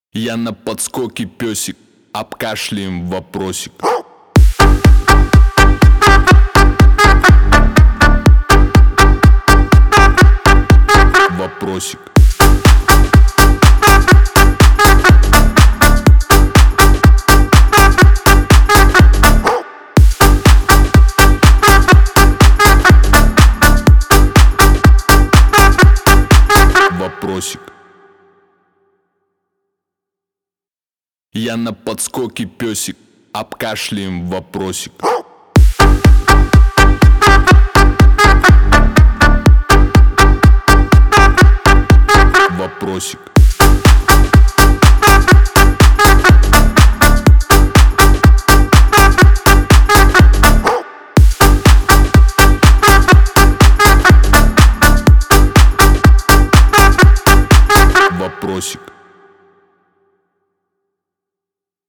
Я на подскоке песик, обкашляем вопросик. Вопросик. Вопросик. Я на подскоке песик, обкашляем вопросик.